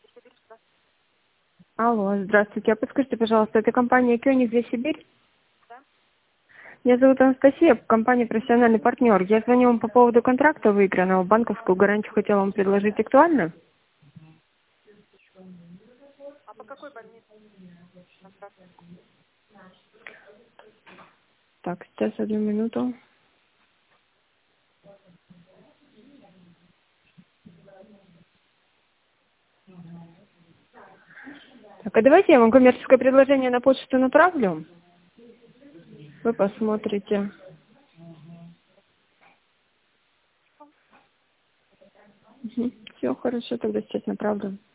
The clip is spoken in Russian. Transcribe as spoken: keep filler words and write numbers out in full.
Алло, здравствуйте. А подскажите, пожалуйста, это компания Кёниг для Сибирь? Да. Меня зовут Анастасия, компания «Профессиональный партнер». Я звоню вам по поводу контракта выигранного. Банковскую гарантию хотела вам предложить. Актуально? А по какой больнице контракт? Так, сейчас одну минуту. Так, а давайте я вам коммерческое предложение на почту направлю. Вы посмотрите. Все хорошо, тогда сейчас направлю.